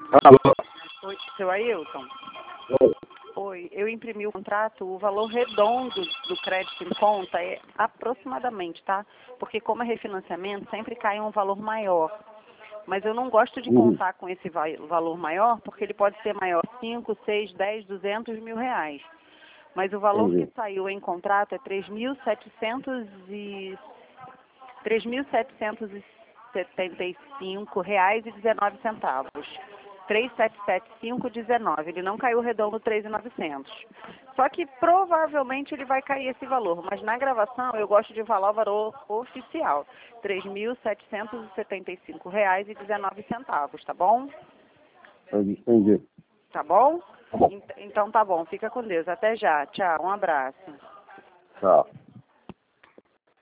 Alô? Oi, seu Ailton. Oi. Oi, eu imprimi o contrato, o valor redondo do crédito em conta é aproximadamente, tá? Porque como é refinanciamento, sempre cai um valor maior. Mas eu não gosto de contar com esse valor maior, porque ele pode ser maior 5, 6, 10, 200 mil reais. Mas o valor que saiu em contrato é R$ 3.775,19. 3.775,19. Ele não caiu redondo 3.900. Só que provavelmente ele vai cair esse valor, mas na gravação eu gosto de falar o valor oficial. R$ 3.775,19, tá bom? Entendi. Tá bom? Tá bom. Então tá bom, fica com Deus. Até já. Tchau, um abraço. Tchau.